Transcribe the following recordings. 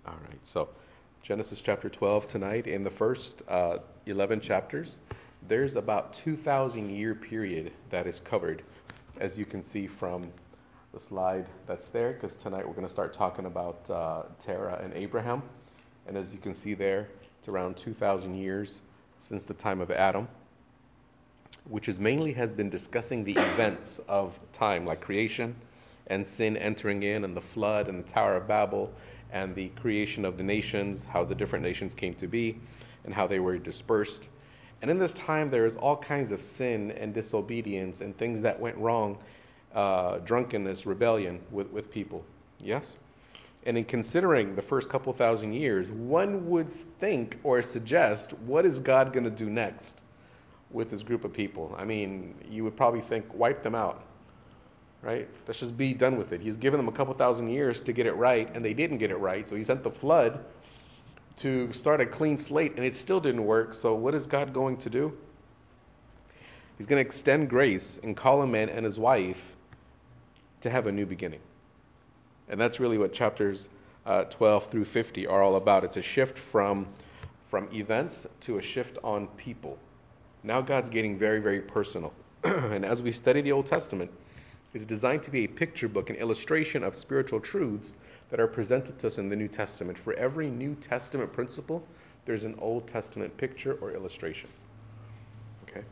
All right, so Genesis chapter 12 tonight. In the first 11 chapters, there's about 2,000 year period that is covered, as you can see from the slide that's there, because tonight we're going to start talking about Terah and Abraham. And as you can see there, it's around 2,000 years since the time of Adam, which is mainly has been discussing the events of time, like creation and sin entering in, and the flood and the Tower of Babel, and the creation of the nations, how the different nations came to be, and how they were dispersed. And in this time, there is all kinds of sin and disobedience and things that went wrong, drunkenness, rebellion with people. Yes? And in considering the first couple thousand years, one would think or suggest, what is God going to do next with this group of people? I mean, you would probably think, wipe them out. Right? Let's just be done with it. He's given them a couple thousand years to get it right, and they didn't get it right. So he sent the flood to start a clean slate, and it still didn't work. So what is God going to do? He's going to extend grace and call a man and his wife to have a new beginning. And that's really what chapters 12 through 50 are all about. It's a shift from events to a shift on people. Now God's getting very, very personal. And as we study the Old Testament, it's designed to be a picture book, an illustration of spiritual truths that are presented to us in the New Testament. For every New Testament principle, there's an Old Testament picture or illustration. Okay?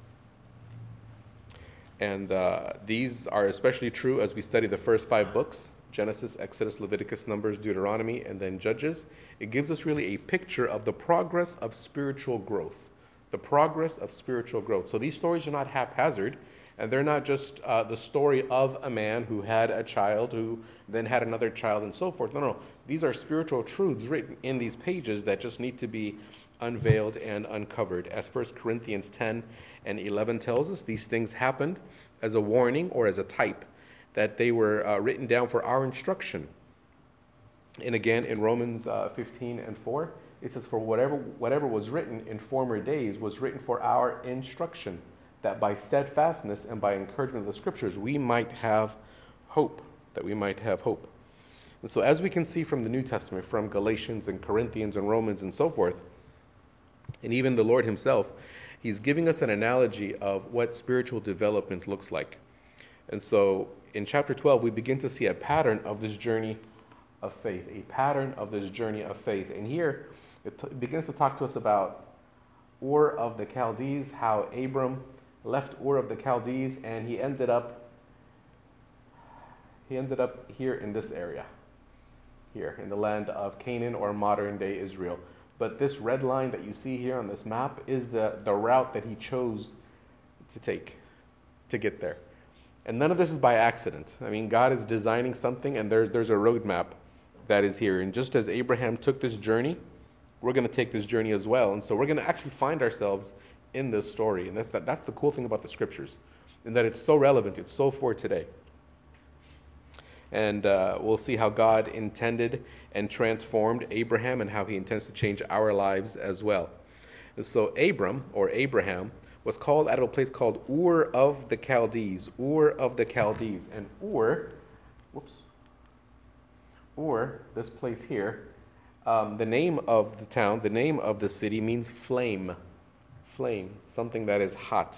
And these are especially true as we study the first 5 books, Genesis, Exodus, Leviticus, Numbers, Deuteronomy, and then Judges. It gives us really a picture of the progress of spiritual growth. The progress of spiritual growth. So these stories are not haphazard. And they're not just the story of a man who had a child, who then had another child, and so forth. No. These are spiritual truths written in these pages that just need to be unveiled and uncovered. As 1 Corinthians 10 and 11 tells us, these things happened as a warning or as a type, that they were written down for our instruction. And again, in Romans 15 and 4, it says, for whatever was written in former days was written for our instruction, that by steadfastness and by encouragement of the scriptures, we might have hope, And so as we can see from the New Testament, from Galatians and Corinthians and Romans and so forth, and even the Lord himself, he's giving us an analogy of what spiritual development looks like. And so in chapter 12, we begin to see a pattern of this journey of faith, And here it begins to talk to us about Ur of the Chaldees, how Abram left Ur of the Chaldees, and he ended up here in this area, here in the land of Canaan, or modern day Israel. But this red line that you see here on this map is the route that he chose to take to get there. And none of this is by accident. I mean, God is designing something, and there's a roadmap that is here. And just as Abraham took this journey, we're going to take this journey as well. And so we're going to actually find ourselves in this story. And that's the cool thing about the scriptures, in that it's so relevant, it's so for today. And we'll see how God intended and transformed Abraham, and how he intends to change our lives as well. And so Abram, or Abraham, was called out of a place called Ur of the Chaldees. And Ur, this place here, the name of the town, the name of the city means flame, something that is hot.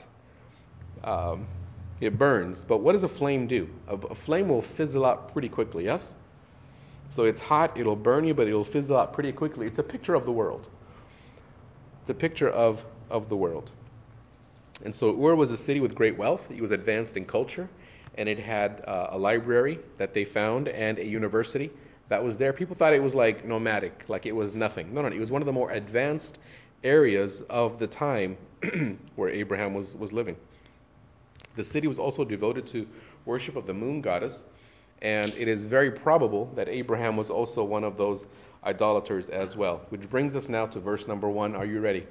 It burns. But what does a flame do? A flame will fizzle out pretty quickly, yes? So it's hot, it'll burn you, but it'll fizzle out pretty quickly. It's a picture of the world. And so Ur was a city with great wealth. It was advanced in culture, and it had a library that they found and a university that was there. People thought it was like nomadic, like it was nothing. No, it was one of the more advanced areas of the time where Abraham was living. The city was also devoted to worship of the moon goddess, and it is very probable that Abraham was also one of those idolaters as well. Which brings us now to verse number 1. Are you ready?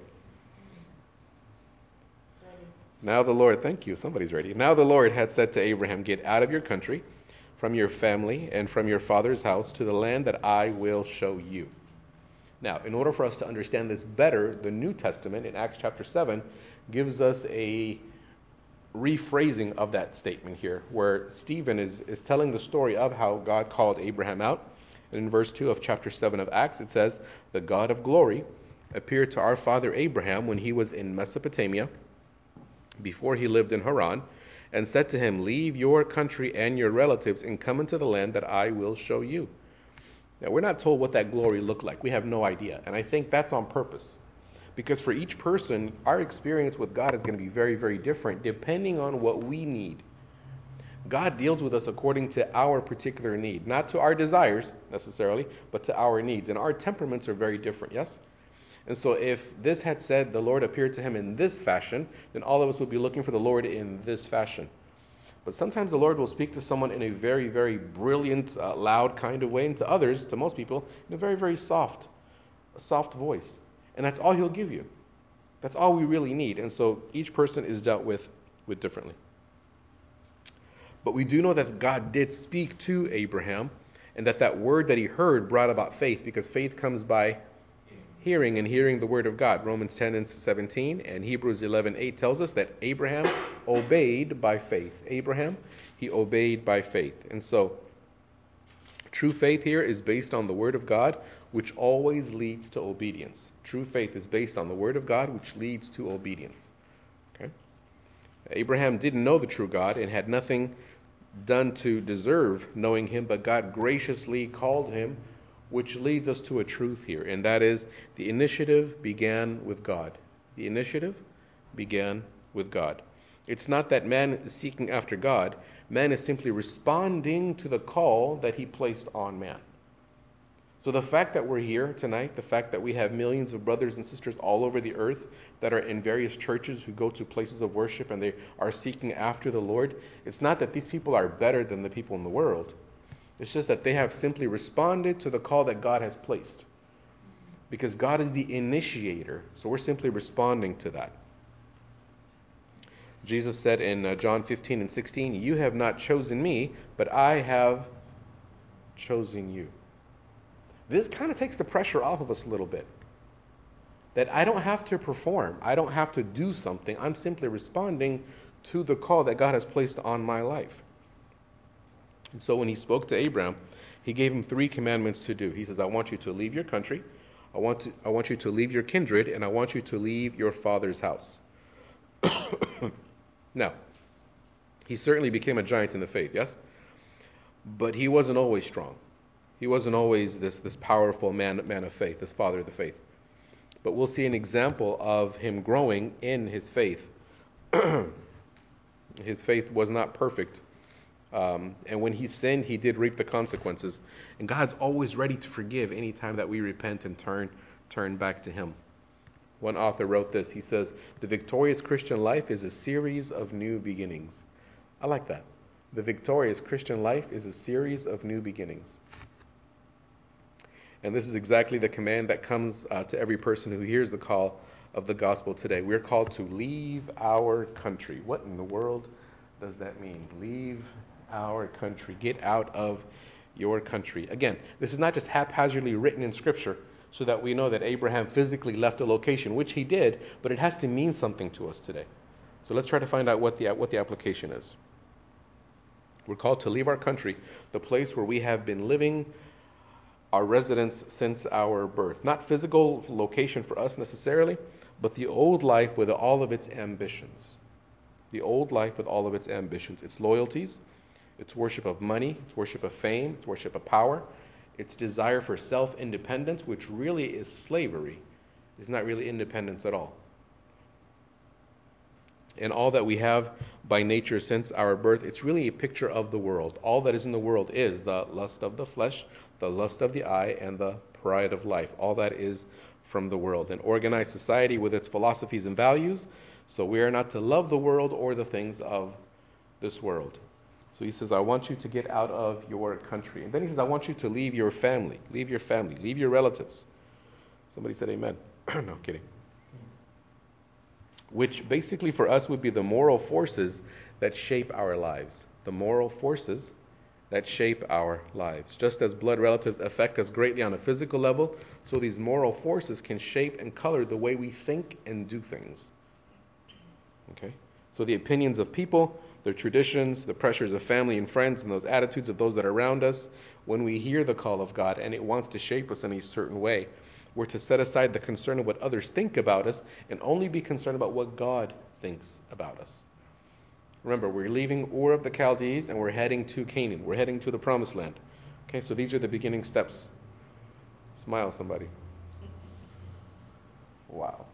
Now the Lord, thank you, somebody's ready. Now the Lord had said to Abraham, get out of your country, from your family, and from your father's house, to the land that I will show you. Now, in order for us to understand this better, the New Testament in Acts chapter 7 gives us a rephrasing of that statement here, where Stephen is telling the story of how God called Abraham out, And in verse 2 of chapter 7 of Acts, it says, "The God of glory appeared to our father Abraham when he was in Mesopotamia, before he lived in Haran, and said to him, 'Leave your country and your relatives and come into the land that I will show you.'" Now, we're not told what that glory looked like. We have no idea. And I think that's on purpose. Because for each person, our experience with God is going to be very, very different depending on what we need. God deals with us according to our particular need, not to our desires necessarily, but to our needs. And our temperaments are very different, yes? And so if this had said the Lord appeared to him in this fashion, then all of us would be looking for the Lord in this fashion. But sometimes the Lord will speak to someone in a very, very brilliant, loud kind of way, and to others, to most people, in a very, very soft voice. And that's all he'll give you. That's all we really need. And so each person is dealt with differently. But we do know that God did speak to Abraham, and that word that he heard brought about faith, because faith comes by hearing, and hearing the word of God. Romans 10:17 and Hebrews 11:8 tells us that Abraham obeyed by faith. Abraham, he obeyed by faith. And so true faith here is based on the word of God, which always leads to obedience. True faith is based on the word of God, which leads to obedience. Okay? Abraham didn't know the true God and had nothing done to deserve knowing him, but God graciously called him, which leads us to a truth here, and that is the initiative began with God. The initiative began with God. It's not that man is seeking after God. Man is simply responding to the call that he placed on man. So the fact that we're here tonight, the fact that we have millions of brothers and sisters all over the earth that are in various churches who go to places of worship and they are seeking after the Lord, it's not that these people are better than the people in the world. It's just that they have simply responded to the call that God has placed. Because God is the initiator, so we're simply responding to that. Jesus said in John 15:16, "You have not chosen me, but I have chosen you." This kind of takes the pressure off of us a little bit. That I don't have to perform. I don't have to do something. I'm simply responding to the call that God has placed on my life. And so when he spoke to Abraham, he gave him 3 commandments to do. He says, I want you to leave your country, I want you to leave your kindred, and I want you to leave your father's house. Now, he certainly became a giant in the faith, yes? But he wasn't always strong. He wasn't always this powerful man of faith, this father of the faith. But we'll see an example of him growing in his faith. His faith was not perfect. And when he sinned, he did reap the consequences. And God's always ready to forgive any time that we repent and turn back to him. One author wrote this. He says, "The victorious Christian life is a series of new beginnings." I like that. The victorious Christian life is a series of new beginnings. And this is exactly the command that comes to every person who hears the call of the gospel today. We're called to leave our country. What in the world does that mean? Leave our country. Get out of your country. Again, this is not just haphazardly written in Scripture so that we know that Abraham physically left a location, which he did, but it has to mean something to us today. So let's try to find out what the application is. We're called to leave our country, the place where we have been living our residence since our birth. Not physical location for us necessarily, but the old life with all of its ambitions. The old life with all of its ambitions, its loyalties, its worship of money, its worship of fame, its worship of power, its desire for self-independence, which really is slavery. It's not really independence at all. And all that we have by nature since our birth, it's really a picture of the world. All that is in the world is the lust of the flesh, the lust of the eye, and the pride of life. All that is from the world. An organized society with its philosophies and values. So we are not to love the world or the things of this world. So he says, I want you to get out of your country. And then he says, I want you to leave your family. Leave your family. Leave your relatives. Somebody said amen. No, kidding. Which basically for us would be the moral forces that shape our lives. The moral forces that shape our lives. Just as blood relatives affect us greatly on a physical level, so these moral forces can shape and color the way we think and do things. Okay? So the opinions of people, their traditions, the pressures of family and friends, and those attitudes of those that are around us, when we hear the call of God and it wants to shape us in a certain way, we're to set aside the concern of what others think about us and only be concerned about what God thinks about us. Remember, we're leaving Ur of the Chaldees and we're heading to Canaan. We're heading to the Promised Land. Okay, so these are the beginning steps. Smile, somebody. Wow.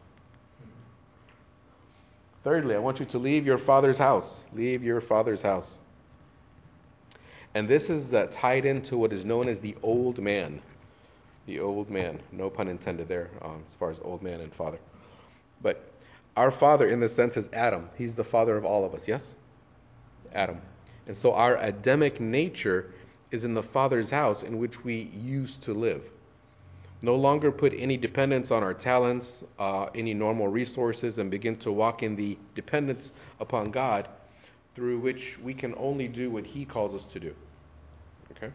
Thirdly, I want you to leave your father's house. Leave your father's house. And this is tied into what is known as the old man. The old man. No pun intended there as far as old man and father. But our father in this sense is Adam. He's the father of all of us, yes? Adam. And so our Adamic nature is in the father's house in which we used to live. No longer put any dependence on our talents, any normal resources, and begin to walk in the dependence upon God, through which we can only do what He calls us to do. Okay?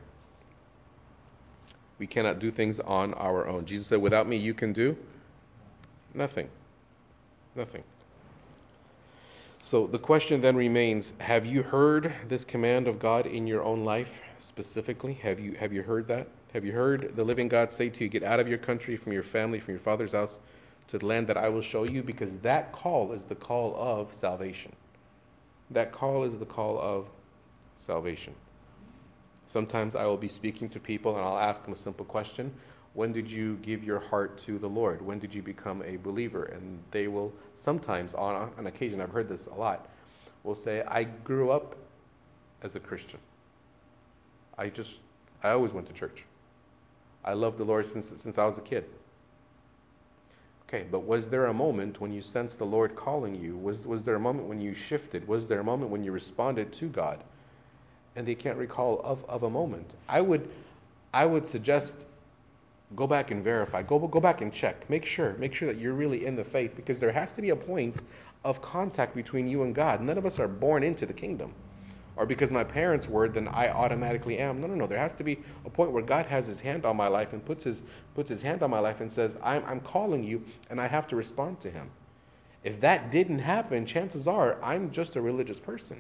We cannot do things on our own. Jesus said, without me you can do nothing. Nothing. So the question then remains, have you heard this command of God in your own life specifically? Have you heard that? Have you heard the living God say to you, get out of your country, from your family, from your father's house, to the land that I will show you? Because that call is the call of salvation. That call is the call of salvation. Sometimes I will be speaking to people and I'll ask them a simple question. When did you give your heart to the Lord? When did you become a believer? And they will sometimes, on occasion, I've heard this a lot, will say, I grew up as a Christian. I always went to church. I loved the Lord since I was a kid. Okay, but was there a moment when you sensed the Lord calling you? Was there a moment when you shifted? Was there a moment when you responded to God? And they can't recall of a moment. I would suggest go back and verify. Go back and check. Make sure that you're really in the faith, because there has to be a point of contact between you and God. None of us are born into the kingdom. Or because my parents were, then I automatically am. No. There has to be a point where God has His hand on my life and puts His hand on my life and says, I'm calling you, and I have to respond to Him. If that didn't happen, chances are I'm just a religious person.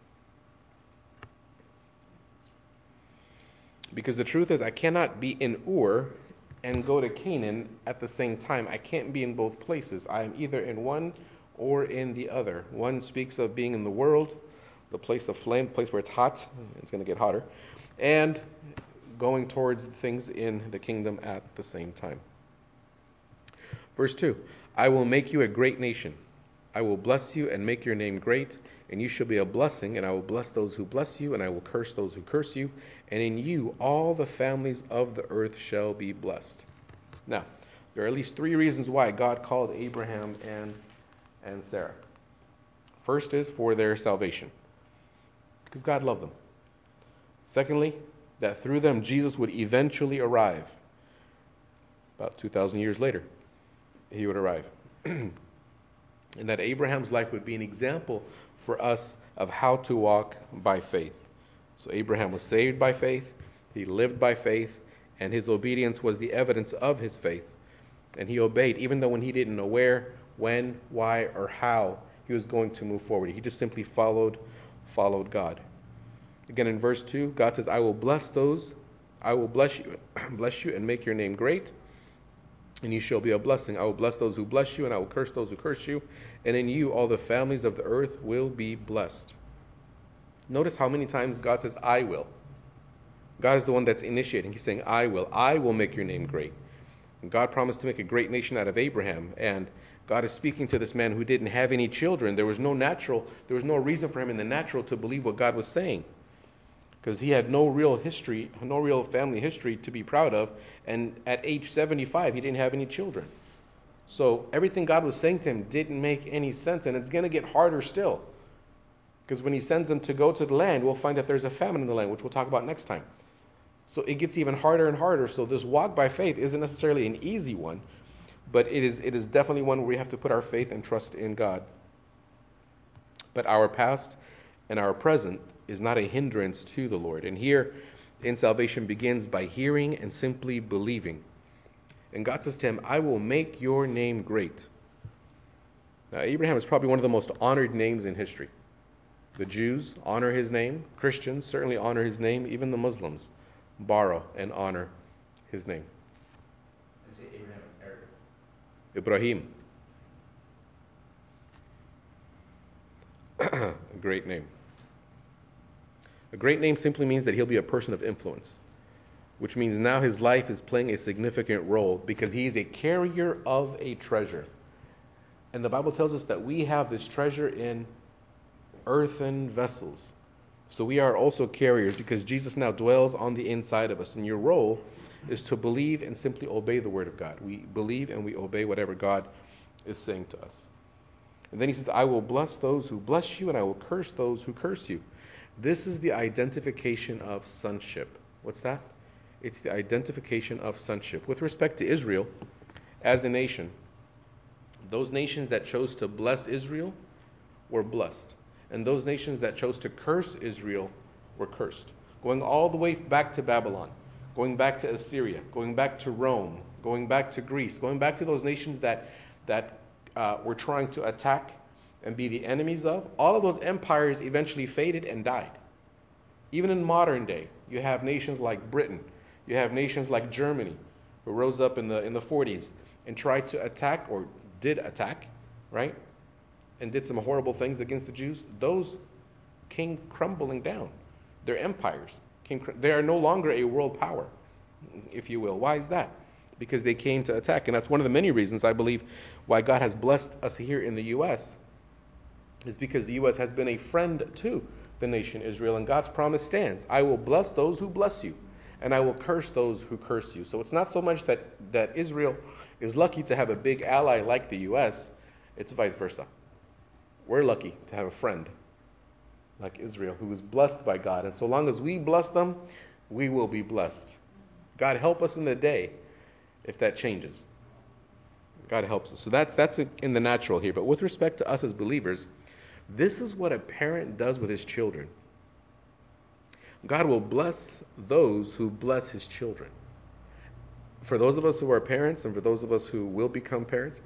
Because the truth is, I cannot be in Ur and go to Canaan at the same time. I can't be in both places. I am either in one or in the other. One speaks of being in the world, the place of flame, the place where it's hot, it's going to get hotter, and going towards things in the kingdom at the same time. Verse 2, I will make you a great nation. I will bless you and make your name great, and you shall be a blessing, and I will bless those who bless you, and I will curse those who curse you, and in you all the families of the earth shall be blessed. Now, there are at least 3 reasons why God called Abraham and Sarah. First is for their salvation, because God loved them. Secondly, that through them Jesus would eventually arrive. About 2,000 years later, He would arrive. And that Abraham's life would be an example for us of how to walk by faith. So Abraham was saved by faith, he lived by faith, and his obedience was the evidence of his faith. And he obeyed, even though when he didn't know where, when, why, or how he was going to move forward. He just simply followed God. Again, in verse 2, God says, I will bless you and make your name great, and you shall be a blessing. I will bless those who bless you, and I will curse those who curse you, and in you all the families of the earth will be blessed. Notice how many times God says, I will. God is the one that's initiating. He's saying, I will make your name great. And God promised to make a great nation out of Abraham, and God is speaking to this man who didn't have any children. There was no reason for him in the natural to believe what God was saying, because he had no real family history to be proud of, and at age 75 he didn't have any children. So everything God was saying to him didn't make any sense, and it's going to get harder still, because when He sends them to go to the land, we'll find that there's a famine in the land, which we'll talk about next time. So it gets even harder and harder. So this walk by faith isn't necessarily an easy one, but it is definitely one where we have to put our faith and trust in God. But our past and our present is not a hindrance to the Lord. And here, in salvation begins by hearing and simply believing. And God says to him, I will make your name great. Now, Abraham is probably one of the most honored names in history. The Jews honor his name. Christians certainly honor his name. Even the Muslims borrow and honor his name. And say Abraham in Arabic. Ibrahim. A great name. A great name simply means that he'll be a person of influence, which means now his life is playing a significant role because he is a carrier of a treasure. And the Bible tells us that we have this treasure in earthen vessels. So we are also carriers because Jesus now dwells on the inside of us. And your role is to believe and simply obey the word of God. We believe and we obey whatever God is saying to us. And then he says, I will bless those who bless you and I will curse those who curse you. This is the identification of sonship. What's that? It's the identification of sonship. With respect to Israel as a nation, those nations that chose to bless Israel were blessed. And those nations that chose to curse Israel were cursed. Going all the way back to Babylon, going back to Assyria, going back to Rome, going back to Greece, going back to those nations that were trying to attack and be the enemies of, all of those empires eventually faded and died. Even in modern day, you have nations like Britain, you have nations like Germany, who rose up in the 40s and tried to attack, or did attack, right? And did some horrible things against the Jews. Those came crumbling down. Their empires they are no longer a world power, if you will. Why is that? Because they came to attack. And that's one of the many reasons I believe why God has blessed us here in the U.S. is because the U.S. has been a friend to the nation Israel, and God's promise stands. I will bless those who bless you, and I will curse those who curse you. So it's not so much that Israel is lucky to have a big ally like the U.S., it's vice versa. We're lucky to have a friend like Israel who is blessed by God. And so long as we bless them, we will be blessed. God help us in the day if that changes. God helps us. So that's in the natural here. But with respect to us as believers, this is what a parent does with his children. God will bless those who bless his children. For those of us who are parents and for those of us who will become parents,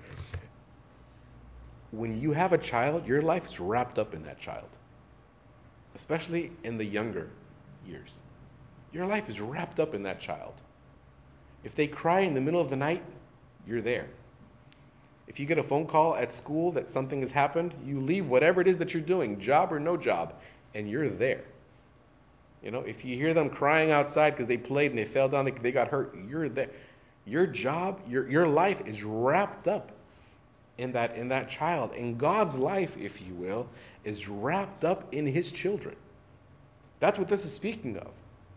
when you have a child, your life is wrapped up in that child, especially in the younger years. Your life is wrapped up in that child. If they cry in the middle of the night, you're there. If you get a phone call at school that something has happened, you leave whatever it is that you're doing, job or no job, and you're there. You know, if you hear them crying outside because they played and they fell down, they got hurt, you're there. Your job, your life is wrapped up in that child. And God's life, if you will, is wrapped up in his children. That's what this is speaking of.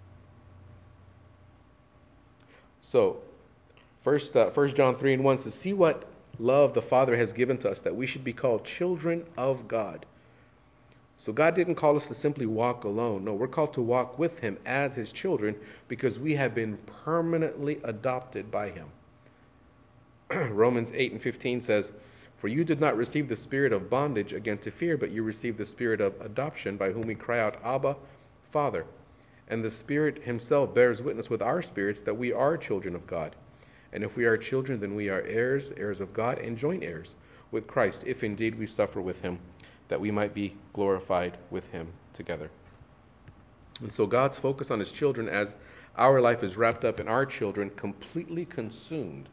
So, First John 3:1 says, see what love the Father has given to us, that we should be called children of God. So God didn't call us to simply walk alone. No, we're called to walk with him as his children because we have been permanently adopted by him. Romans 8:15 says, for you did not receive the spirit of bondage again to fear, but you received the spirit of adoption, by whom we cry out, Abba, Father. And the Spirit himself bears witness with our spirits that we are children of God. And if we are children, then we are heirs, heirs of God, and joint heirs with Christ, if indeed we suffer with him, that we might be glorified with him together. And so God's focus on his children, as our life is wrapped up in our children, completely consumed.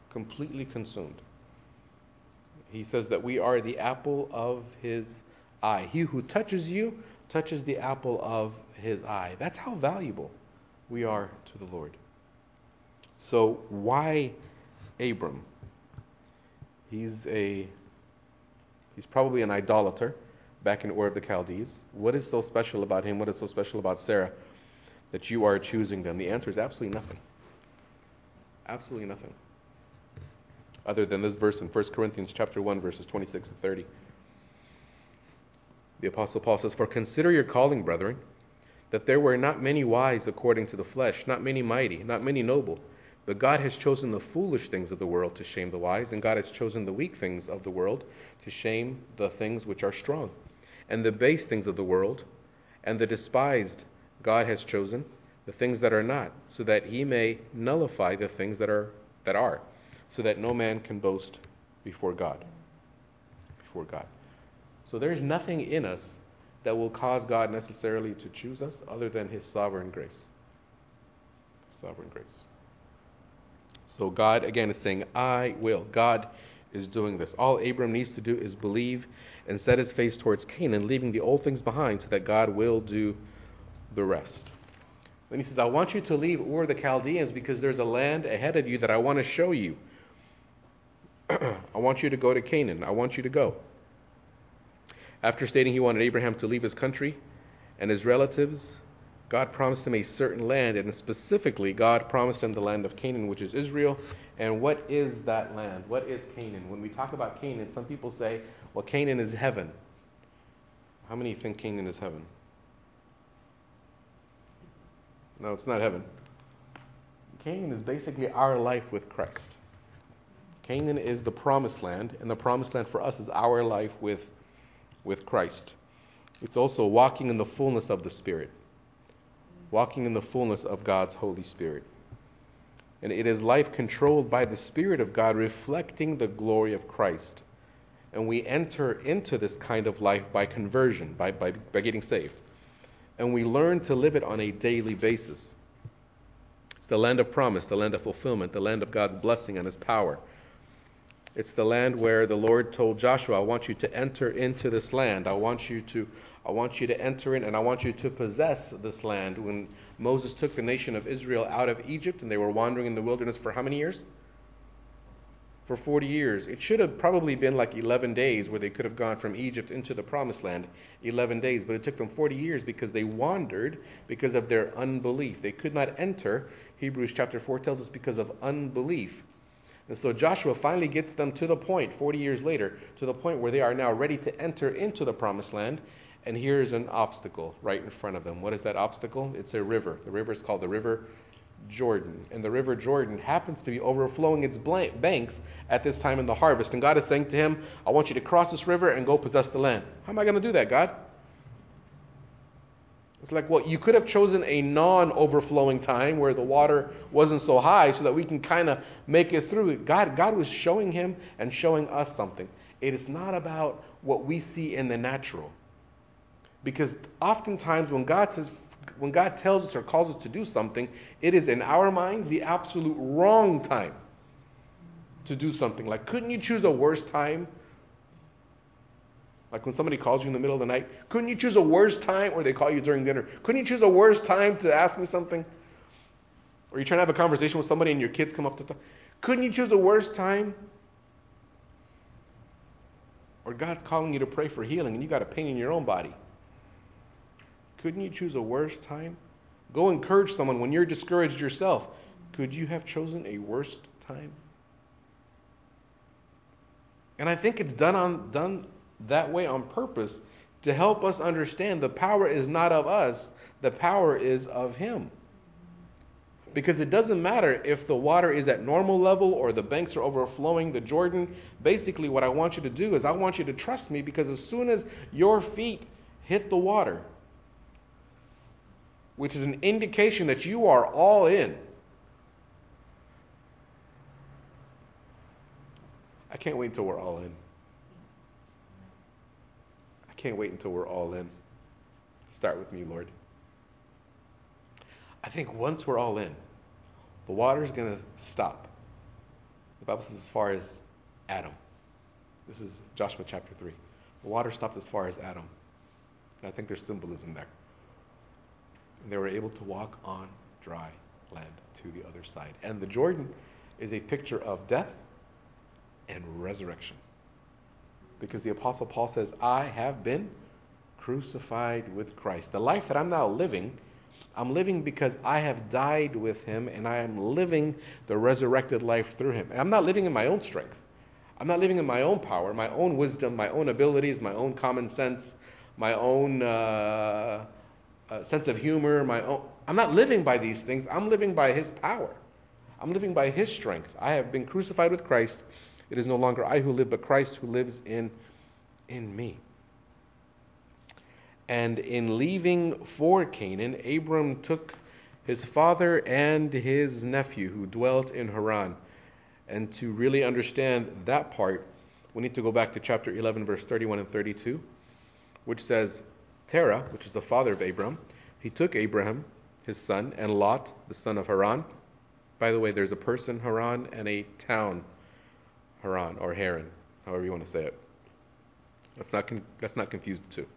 He says that we are the apple of his eye. He who touches you touches the apple of his eye. That's how valuable we are to the Lord. So why Abram? He's probably an idolater back in Ur of the Chaldees. What is so special about him? What is so special about Sarah that you are choosing them? The answer is absolutely nothing. Absolutely nothing. Other than this verse in 1 Corinthians chapter 1, verses 26 and 30. The Apostle Paul says, for consider your calling, brethren, that there were not many wise according to the flesh, not many mighty, not many noble. But God has chosen the foolish things of the world to shame the wise, and God has chosen the weak things of the world to shame the things which are strong. And the base things of the world, and the despised God has chosen, the things that are not, so that he may nullify the things that are, so that no man can boast before God. So there's nothing in us that will cause God necessarily to choose us other than his sovereign grace. Sovereign grace. So God, again, is saying, I will. God is doing this. All Abram needs to do is believe and set his face towards Canaan, leaving the old things behind so that God will do the rest. Then he says, I want you to leave Ur the Chaldeans because there's a land ahead of you that I want to show you. I want you to go to Canaan. I want you to go. After stating he wanted Abraham to leave his country and his relatives, God promised him a certain land, and specifically God promised him the land of Canaan, which is Israel. And what is that land? What is Canaan? When we talk about Canaan, some people say, well, Canaan is heaven. How many think Canaan is heaven? No, it's not heaven. Canaan is basically our life with Christ. Canaan is the promised land, and the promised land for us is our life with Christ. It's also walking in the fullness of the Spirit. Walking in the fullness of God's Holy Spirit. And it is life controlled by the Spirit of God, reflecting the glory of Christ. And we enter into this kind of life by conversion, by getting saved. And we learn to live it on a daily basis. It's the land of promise, the land of fulfillment, the land of God's blessing and his power. It's the land where the Lord told Joshua, I want you to enter into this land. I want you to enter in, and I want you to possess this land. When Moses took the nation of Israel out of Egypt and they were wandering in the wilderness for how many years? For 40 years. It should have probably been like 11 days where they could have gone from Egypt into the promised land. 11 days. But it took them 40 years because they wandered because of their unbelief. They could not enter. Hebrews chapter 4 tells us because of unbelief. And so Joshua finally gets them to the point, 40 years later, to the point where they are now ready to enter into the promised land. And here's an obstacle right in front of them. What is that obstacle? It's a river. The river is called the River Jordan. And the River Jordan happens to be overflowing its banks at this time in the harvest. And God is saying to him, I want you to cross this river and go possess the land. How am I going to do that, God? It's like, well, you could have chosen a non-overflowing time where the water wasn't so high so that we can kind of make it through. God was showing him and showing us something. It is not about what we see in the natural. Because oftentimes when God tells us or calls us to do something, it is in our minds the absolute wrong time to do something. Like, couldn't you choose a worse time? Like when somebody calls you in the middle of the night, couldn't you choose a worse time? Or they call you during dinner. Couldn't you choose a worse time to ask me something? Or you're trying to have a conversation with somebody and your kids come up to talk. Couldn't you choose a worse time? Or God's calling you to pray for healing and you got a pain in your own body. Couldn't you choose a worse time? Go encourage someone when you're discouraged yourself. Could you have chosen a worse time? And I think it's done that way on purpose to help us understand the power is not of us, the power is of him. Because it doesn't matter if the water is at normal level or the banks are overflowing the Jordan. Basically what I want you to do is I want you to trust me, because as soon as your feet hit the water, which is an indication that you are all in. I can't wait until we're all in. I can't wait until we're all in. Start with me, Lord. I think once we're all in, the water's going to stop. The Bible says as far as Adam. This is Joshua chapter 3. The water stopped as far as Adam. And I think there's symbolism there. And they were able to walk on dry land to the other side. And the Jordan is a picture of death and resurrection. Because the Apostle Paul says, I have been crucified with Christ. The life that I'm now living, I'm living because I have died with him, and I am living the resurrected life through him. And I'm not living in my own strength. I'm not living in my own power, my own wisdom, my own abilities, my own common sense, my own sense of humor, I'm not living by these things. I'm living by his power. I'm living by his strength. I have been crucified with Christ. It is no longer I who live, but Christ who lives in me. And in leaving for Canaan, Abram took his father and his nephew who dwelt in Haran. And to really understand that part, we need to go back to chapter 11, verse 31 and 32, which says, Terah, which is the father of Abram, he took Abraham his son, and Lot, the son of Haran. By the way, there's a person, Haran, and a town, Haran, or Haran, however you want to say it. Let's not confuse the two.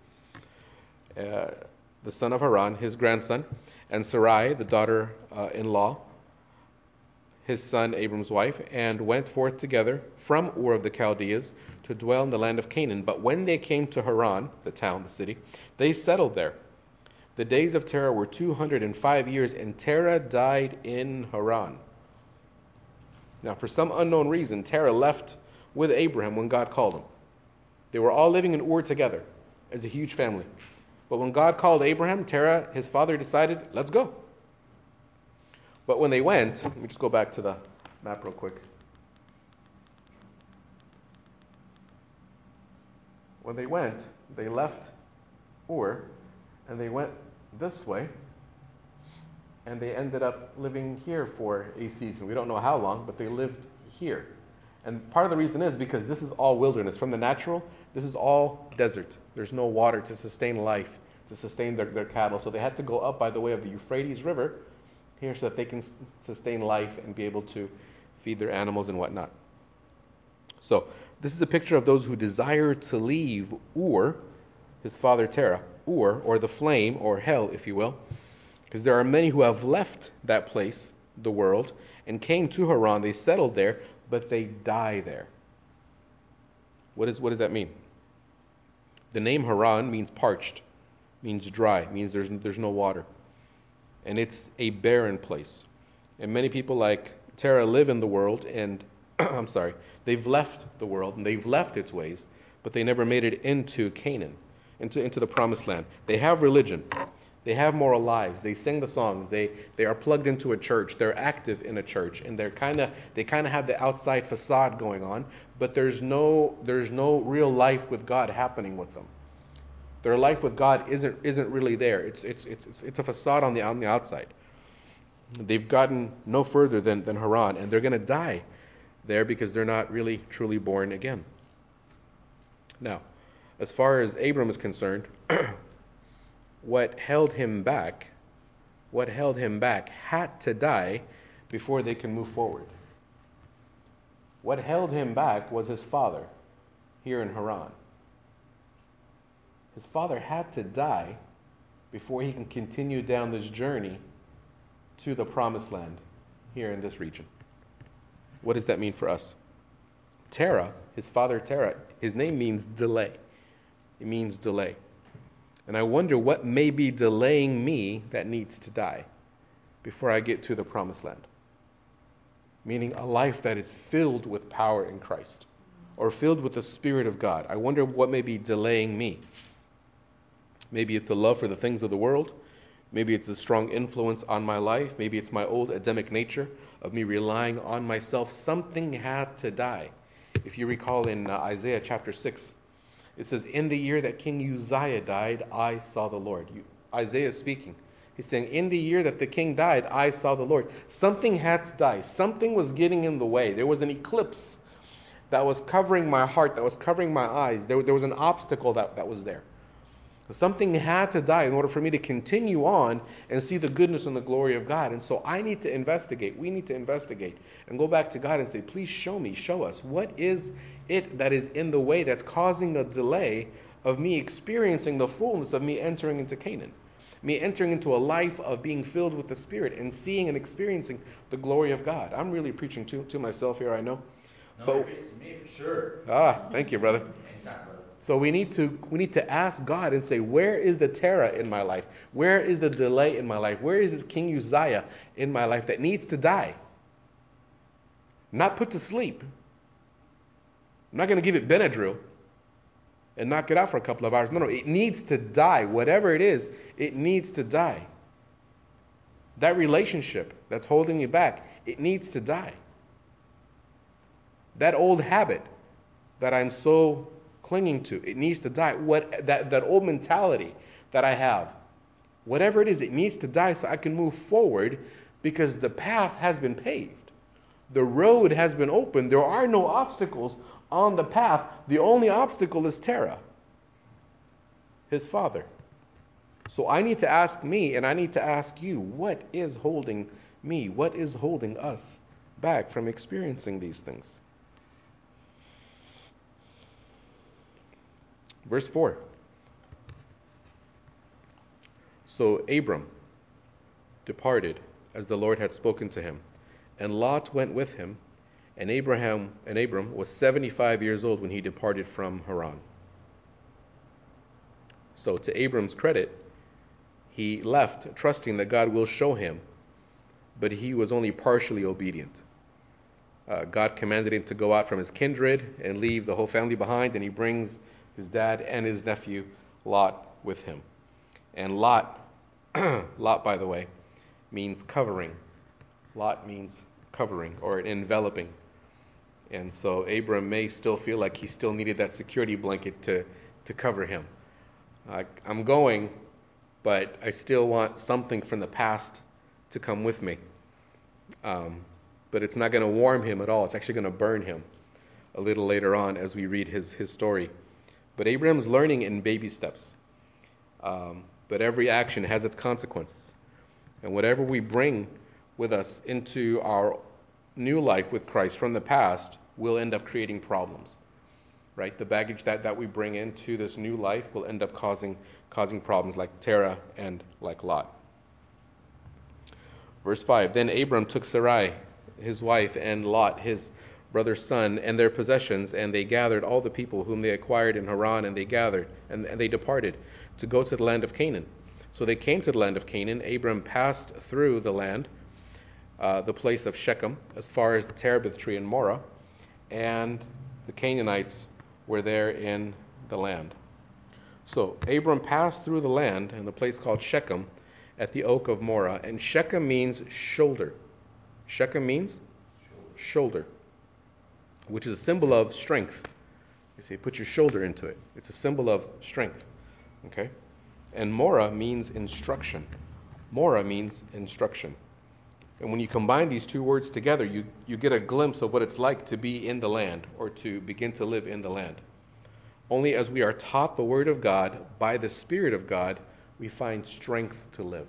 The son of Haran, his grandson, and Sarai, the daughter-in-law, his son Abram's wife, and went forth together from Ur of the Chaldees to dwell in the land of Canaan. But when they came to Haran, the town, the city, they settled there. The days of Terah were 205 years, and Terah died in Haran. Now, for some unknown reason, Terah left with Abraham when God called him. They were all living in Ur together as a huge family. But when God called Abraham, Terah, his father, decided, let's go. But when they went, let me just go back to the map real quick. When they went, they left Ur, and they went this way, and they ended up living here for a season. We don't know how long, but they lived here. And part of the reason is because this is all wilderness. From the natural, this is all desert. There's no water to sustain life, to sustain their cattle. So they had to go up by the way of the Euphrates River here so that they can sustain life and be able to feed their animals and whatnot. So this is a picture of those who desire to leave Ur, his father Terah, Ur, or the flame, or hell, if you will, because there are many who have left that place, the world, and came to Haran. They settled there, but they die there. What does that mean? The name Haran means parched, means dry, means there's no water. And it's a barren place. And many people like Terah live in the world, and they've left the world and they've left its ways, but they never made it into Canaan, into the promised land. They have religion. They have moral lives. They sing the songs. They are plugged into a church. They're active in a church, and they kind of have the outside facade going on, but there's no real life with God happening with them. Their life with God isn't really there. It's a facade on the outside. They've gotten no further than Haran, and they're going to die there because they're not really truly born again. Now, as far as Abram is concerned, what held him back had to die before they can move forward. What held him back was his father here in Haran. His father had to die before he can continue down this journey to the promised land here in this region. What does that mean for us? Terah, his father Terah, his name means delay. It means delay. And I wonder what may be delaying me that needs to die before I get to the promised land. Meaning a life that is filled with power in Christ, or filled with the Spirit of God. I wonder what may be delaying me. Maybe it's a love for the things of the world. Maybe it's a strong influence on my life. Maybe it's my old Adamic nature of me relying on myself. Something had to die. If you recall in Isaiah chapter 6, it says, in the year that King Uzziah died, I saw the Lord. Isaiah is speaking. He's saying, in the year that the king died, I saw the Lord. Something had to die. Something was getting in the way. There was an eclipse that was covering my heart, that was covering my eyes. There was an obstacle that was there. Something had to die in order for me to continue on and see the goodness and the glory of God. And so I need to investigate. We need to investigate and go back to God and say, please show us. What is it that is in the way that's causing a delay of me experiencing the fullness of me entering into Canaan? Me entering into a life of being filled with the Spirit and seeing and experiencing the glory of God. I'm really preaching to myself here, I know. No, you're preaching to me for sure. Thank you, brother. Anytime, brother. So we need to ask God and say, where is the Terah in my life? Where is the delay in my life? Where is this King Uzziah in my life that needs to die? Not put to sleep. I'm not going to give it Benadryl and knock it out for a couple of hours. No, it needs to die. Whatever it is, it needs to die. That relationship that's holding you back, it needs to die. That old habit that I'm so clinging to, it needs to die. That old mentality that I have, whatever it is, it needs to die so I can move forward, because the path has been paved. The road has been opened. There are no obstacles on the path. The only obstacle is Terah, his father. So I need to ask me, and I need to ask you, what is holding me? What is holding us back from experiencing these things? Verse 4. So Abram departed as the Lord had spoken to him, and Lot went with him, and Abram was 75 years old when he departed from Haran. So to Abram's credit, he left trusting that God will show him, but he was only partially obedient. God commanded him to go out from his kindred and leave the whole family behind, and he brings his dad and his nephew Lot with him. And Lot, by the way, means covering. Lot means covering or enveloping. And so Abram may still feel like he still needed that security blanket to cover him. I'm going, but I still want something from the past to come with me. But it's not going to warm him at all. It's actually going to burn him a little later on as we read his story. But Abram's learning in baby steps. But every action has its consequences. And whatever we bring with us into our new life with Christ from the past will end up creating problems. Right? The baggage that we bring into this new life will end up causing problems like Terah and like Lot. Verse 5, Then Abram took Sarai, his wife, and Lot, his brother's son, and their possessions, and they gathered all the people whom they acquired in Haran, and they gathered, and they departed to go to the land of Canaan. So they came to the land of Canaan. Abram passed through the land, the place of Shechem, as far as the terebinth tree in Moreh, and the Canaanites were there in the land. So Abram passed through the land in the place called Shechem at the oak of Moreh, and Shechem means shoulder. Shechem means shoulder, which is a symbol of strength. You see, put your shoulder into it. It's a symbol of strength. Okay? And Moreh means instruction. Moreh means instruction. And when you combine these two words together, you get a glimpse of what it's like to be in the land or to begin to live in the land. Only as we are taught the Word of God by the Spirit of God, we find strength to live.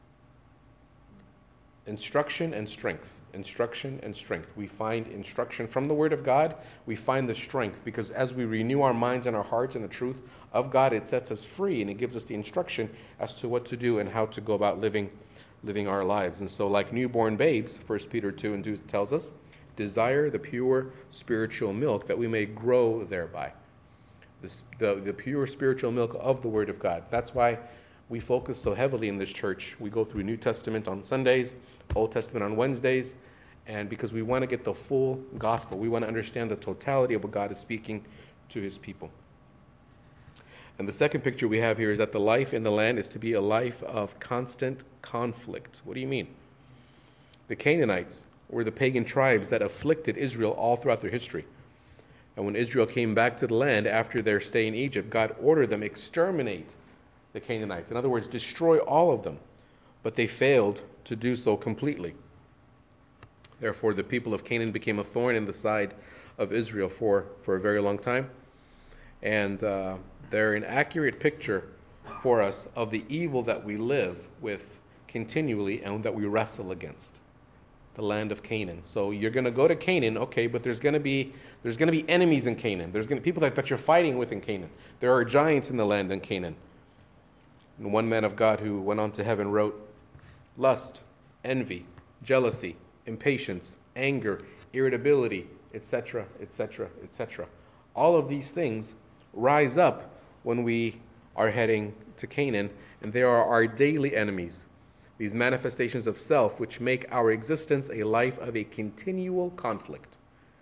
Instruction and strength. Instruction and strength. We find instruction from the Word of God. We find the strength because as we renew our minds and our hearts in the truth of God, it sets us free and it gives us the instruction as to what to do and how to go about living our lives. And so like newborn babes, 1 Peter 2 and 2 tells us, desire the pure spiritual milk that we may grow thereby. The pure spiritual milk of the Word of God. That's why we focus so heavily in this church. We go through New Testament on Sundays, Old Testament on Wednesdays, and because we want to get the full gospel. We want to understand the totality of what God is speaking to His people. And the second picture we have here is that the life in the land is to be a life of constant conflict. What do you mean? The Canaanites were the pagan tribes that afflicted Israel all throughout their history. And when Israel came back to the land after their stay in Egypt, God ordered them exterminate the Canaanites. In other words, destroy all of them. But they failed to do so completely. Therefore, the people of Canaan became a thorn in the side of Israel for a very long time. And they're an accurate picture for us of the evil that we live with continually and that we wrestle against. The land of Canaan. So you're going to go to Canaan, okay, but there's going to be enemies in Canaan. There's going to be people that you're fighting with in Canaan. There are giants in the land in Canaan. And one man of God who went on to heaven wrote, lust, envy, jealousy, impatience, anger, irritability, etc., etc., etc. All of these things rise up when we are heading to Canaan, and they are our daily enemies. These manifestations of self which make our existence a life of a continual conflict.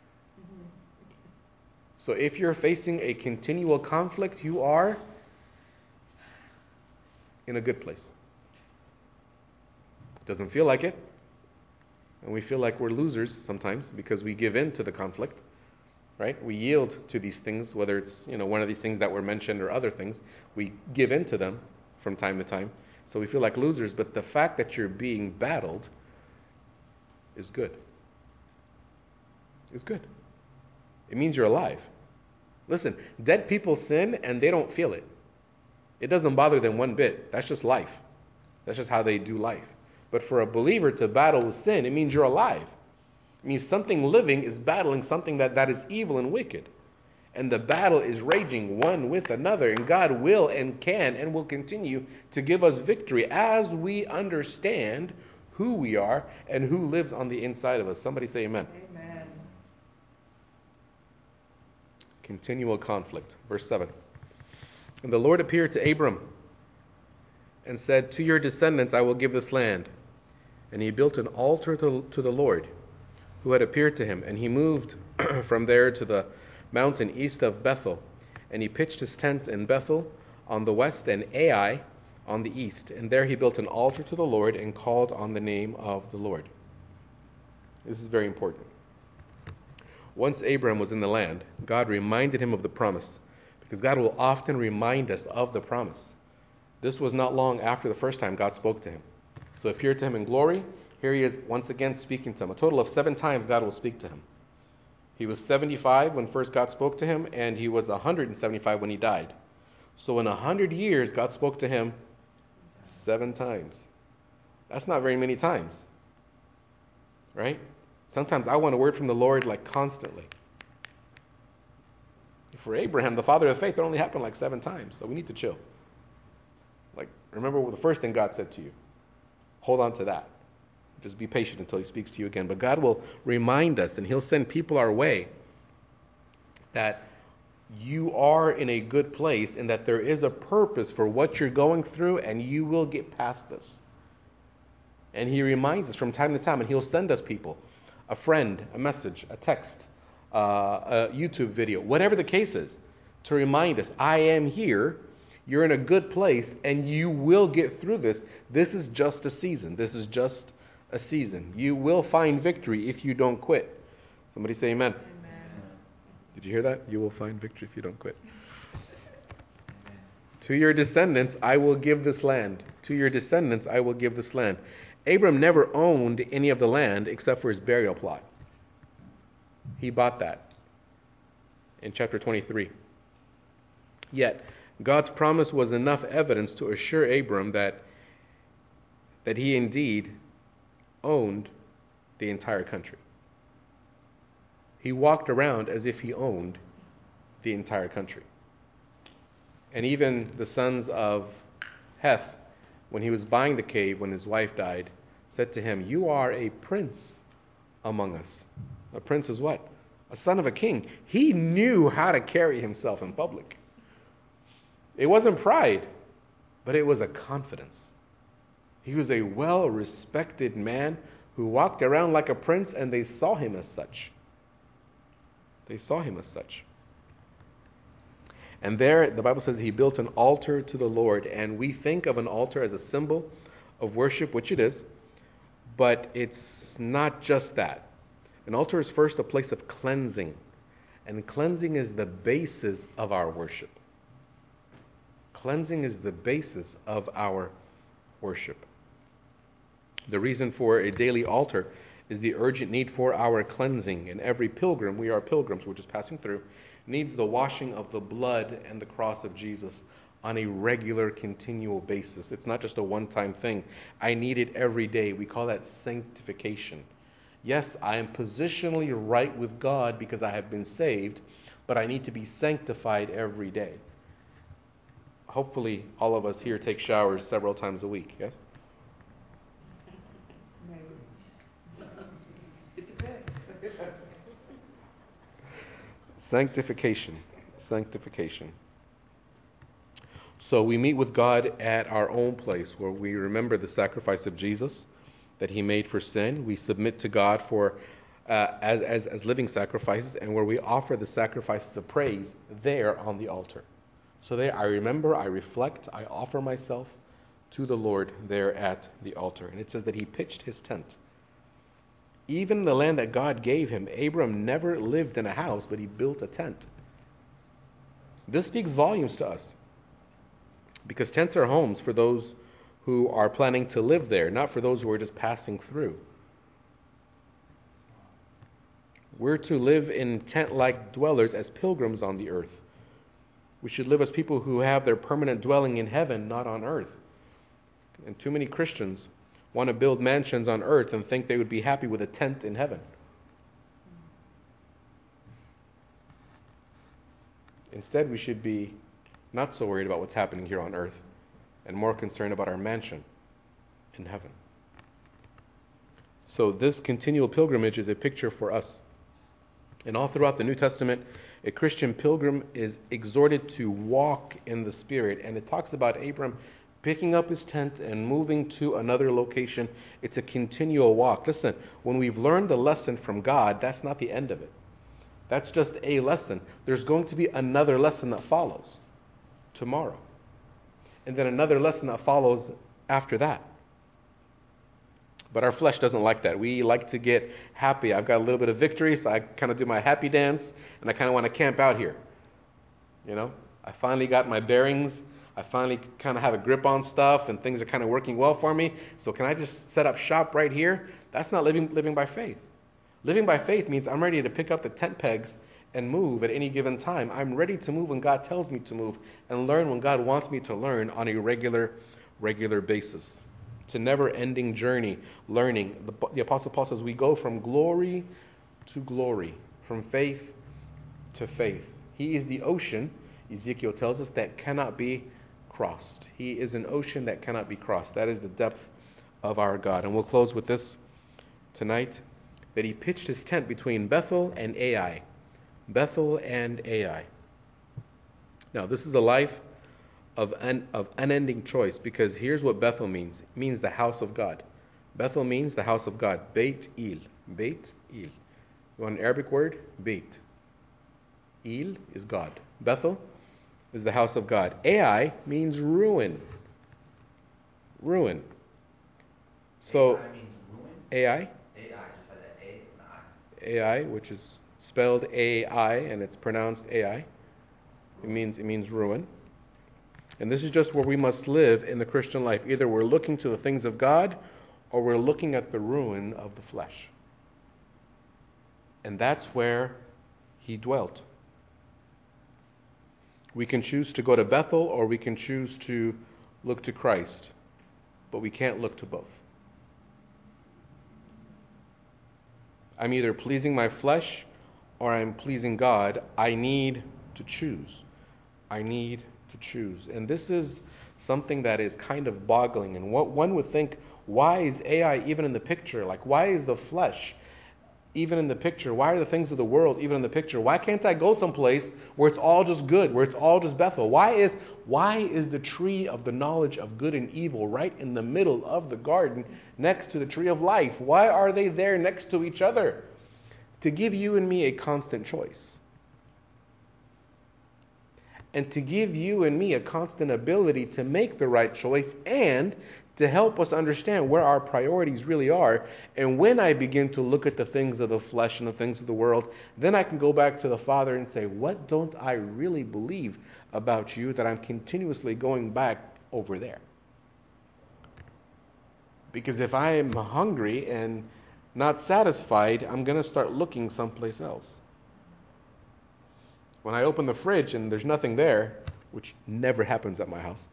So if you're facing a continual conflict, you are in a good place. Doesn't feel like it. And we feel like we're losers sometimes because we give in to the conflict. Right? We yield to these things, whether it's one of these things that were mentioned or other things. We give in to them from time to time. So we feel like losers, but the fact that you're being battled is good. It's good. It means you're alive. Listen, dead people sin and they don't feel it. It doesn't bother them one bit. That's just life. That's just how they do life. But for a believer to battle with sin, it means you're alive. It means something living is battling something that is evil and wicked. And the battle is raging one with another. And God will and can and will continue to give us victory as we understand who we are and who lives on the inside of us. Somebody say amen. Amen. Continual conflict. Verse 7. And the Lord appeared to Abram and said, to your descendants I will give this land. And he built an altar to the Lord who had appeared to him. And he moved from there to the mountain east of Bethel. And he pitched his tent in Bethel on the west and Ai on the east. And there he built an altar to the Lord and called on the name of the Lord. This is very important. Once Abram was in the land, God reminded him of the promise, because God will often remind us of the promise. This was not long after the first time God spoke to him. So appeared to him in glory. Here he is once again speaking to him. A total of 7 times God will speak to him. He was 75 when first God spoke to him, and he was 175 when he died. So in 100 years, God spoke to him 7 times. That's not very many times, right? Sometimes I want a word from the Lord like constantly. For Abraham, the father of faith, it only happened like 7 times, so we need to chill. Like, remember what the first thing God said to you. Hold on to that. Just be patient until he speaks to you again. But God will remind us, and he'll send people our way, that you are in a good place and that there is a purpose for what you're going through, and you will get past this. And he reminds us from time to time, and he'll send us people, a friend, a message, a text, a YouTube video, whatever the case is, to remind us, I am here, you're in a good place, and you will get through this. This is just a season. This is just a season. You will find victory if you don't quit. Somebody say amen. Amen. Did you hear that? You will find victory if you don't quit. To your descendants, I will give this land. To your descendants, I will give this land. Abram never owned any of the land except for his burial plot. He bought that in chapter 23. Yet, God's promise was enough evidence to assure Abram that he indeed owned the entire country. He walked around as if he owned the entire country. And even the sons of Heth, when he was buying the cave when his wife died, said to him, you are a prince among us. A prince is what? A son of a king. He knew how to carry himself in public. It wasn't pride, but it was a confidence. He was a well-respected man who walked around like a prince, and they saw him as such. They saw him as such. And there, the Bible says he built an altar to the Lord, and we think of an altar as a symbol of worship, which it is, but it's not just that. An altar is first a place of cleansing, and cleansing is the basis of our worship. Cleansing is the basis of our worship. The reason for a daily altar is the urgent need for our cleansing, and every pilgrim, we are pilgrims, we're just passing through, needs the washing of the blood and the cross of Jesus on a regular, continual basis. It's not just a one-time thing. I need it every day. We call that sanctification. Yes, I am positionally right with God because I have been saved, but I need to be sanctified every day. Hopefully, all of us here take showers several times a week, yes? Maybe. It depends. Sanctification. So we meet with God at our own place where we remember the sacrifice of Jesus that he made for sin. We submit to God for as living sacrifices, and where we offer the sacrifices of praise there on the altar. So there I remember, I reflect, I offer myself to the Lord there at the altar. And it says that he pitched his tent. Even the land that God gave him, Abram never lived in a house, but he built a tent. This speaks volumes to us, because tents are homes for those who are planning to live there, not for those who are just passing through. We're to live in tent-like dwellers as pilgrims on the earth. We should live as people who have their permanent dwelling in heaven, not on earth. And too many Christians want to build mansions on earth and think they would be happy with a tent in heaven. Instead, we should be not so worried about what's happening here on earth and more concerned about our mansion in heaven. So this continual pilgrimage is a picture for us. And all throughout the New Testament, a Christian pilgrim is exhorted to walk in the Spirit. And it talks about Abram picking up his tent and moving to another location. It's a continual walk. Listen, when we've learned a lesson from God, that's not the end of it. That's just a lesson. There's going to be another lesson that follows tomorrow. And then another lesson that follows after that. But our flesh doesn't like that. We like to get happy. I've got a little bit of victory, so I kind of do my happy dance, and I kind of want to camp out here. You know, I finally got my bearings. I finally kind of have a grip on stuff, and things are kind of working well for me. So can I just set up shop right here? That's not living by faith. Living by faith means I'm ready to pick up the tent pegs and move at any given time. I'm ready to move when God tells me to move and learn when God wants me to learn on a regular basis. It's a never-ending journey, learning. The Apostle Paul says we go from glory to glory, from faith to faith. He is the ocean, Ezekiel tells us, that cannot be crossed. He is an ocean that cannot be crossed. That is the depth of our God. And we'll close with this tonight, that he pitched his tent between Bethel and Ai. Bethel and Ai. Now, this is a life of unending choice, because here's what Bethel means. It means the house of God. Bethel means the house of God. Beit Il. Beit Il. You want an Arabic word? Beit. Il is God. Bethel is the house of God. Ai means ruin. Ruin. So AI means ruin? Ai? AI, just like that A and I. Ai, which is spelled A-I and it's pronounced Ai. It means ruin. And this is just where we must live in the Christian life. Either we're looking to the things of God or we're looking at the ruin of the flesh. And that's where he dwelt. We can choose to go to Bethel or we can choose to look to Christ, but we can't look to both. I'm either pleasing my flesh or I'm pleasing God. I need to choose. I need to choose. And this is something that is kind of boggling. And what one would think, why is Ai even in the picture? Like, why is the flesh even in the picture? Why are the things of the world even in the picture? Why can't I go someplace where it's all just good, where it's all just Bethel? Why is the tree of the knowledge of good and evil right in the middle of the garden next to the tree of life? Why are they there next to each other? To give you and me a constant choice. And to give you and me a constant ability to make the right choice and to help us understand where our priorities really are. And when I begin to look at the things of the flesh and the things of the world, then I can go back to the Father and say, what don't I really believe about you that I'm continuously going back over there? Because if I am hungry and not satisfied, I'm going to start looking someplace else. When I open the fridge and there's nothing there, which never happens at my house.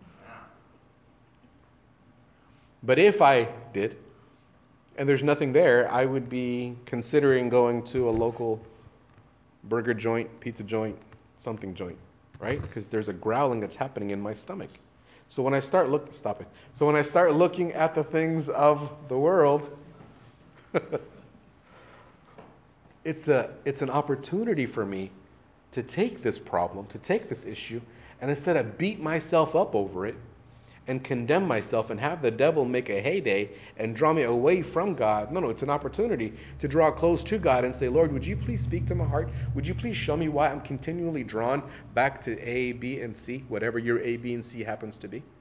But if I did, and there's nothing there, I would be considering going to a local burger joint, pizza joint, something joint, right? Because there's a growling that's happening in my stomach. So when I start So when I start looking at the things of the world, it's an opportunity for me to take this problem, to take this issue, and instead of beat myself up over it and condemn myself and have the devil make a heyday and draw me away from God. No, it's an opportunity to draw close to God and say, Lord, would you please speak to my heart? Would you please show me why I'm continually drawn back to A, B, and C, whatever your A, B, and C happens to be?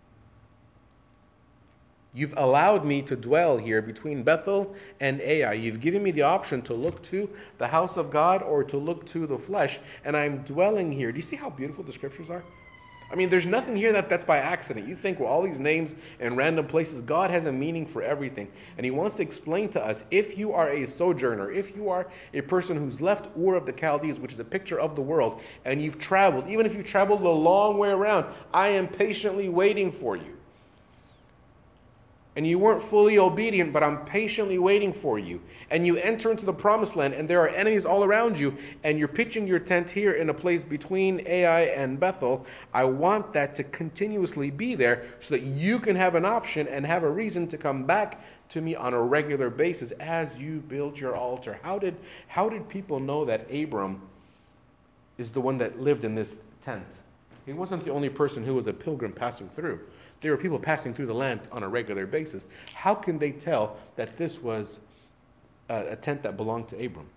You've allowed me to dwell here between Bethel and Ai. You've given me the option to look to the house of God or to look to the flesh, and I'm dwelling here. Do you see how beautiful the scriptures are? I mean, there's nothing here that's by accident. You think, well, all these names and random places, God has a meaning for everything. And he wants to explain to us, if you are a sojourner, if you are a person who's left Ur of the Chaldees, which is a picture of the world, and you've traveled, even if you've traveled a long way around, I am patiently waiting for you. And you weren't fully obedient, but I'm patiently waiting for you. And you enter into the promised land, and there are enemies all around you, and you're pitching your tent here in a place between Ai and Bethel. I want that to continuously be there so that you can have an option and have a reason to come back to me on a regular basis as you build your altar. How did people know that Abram is the one that lived in this tent? He wasn't the only person who was a pilgrim passing through. There were people passing through the land on a regular basis. How can they tell that this was a tent that belonged to Abram?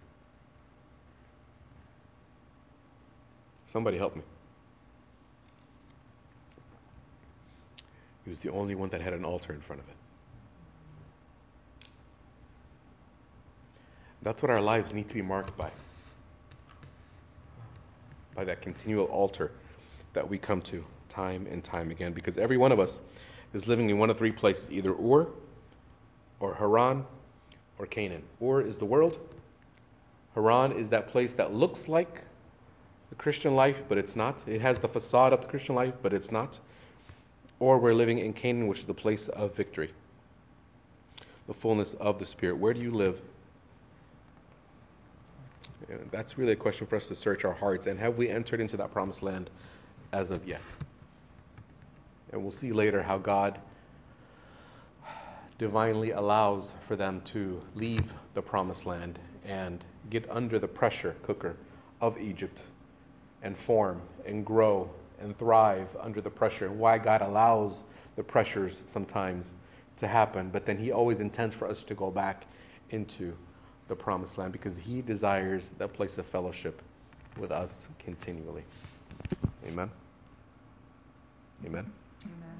Somebody help me. He was the only one that had an altar in front of it. That's what our lives need to be marked by. By that continual altar that we come to time and time again, because every one of us is living in one of three places, either Ur or Haran or Canaan. Ur is the world. Haran is that place that looks like the Christian life, but it's not. It has the facade of the Christian life, but it's not. Or we're living in Canaan, which is the place of victory, the fullness of the Spirit. Where do you live? And that's really a question for us to search our hearts. And have we entered into that promised land as of yet? And we'll see later how God divinely allows for them to leave the promised land and get under the pressure cooker of Egypt and form and grow and thrive under the pressure, and why God allows the pressures sometimes to happen, but then he always intends for us to go back into the promised land because he desires that place of fellowship with us continually. Amen. Amen. Amen.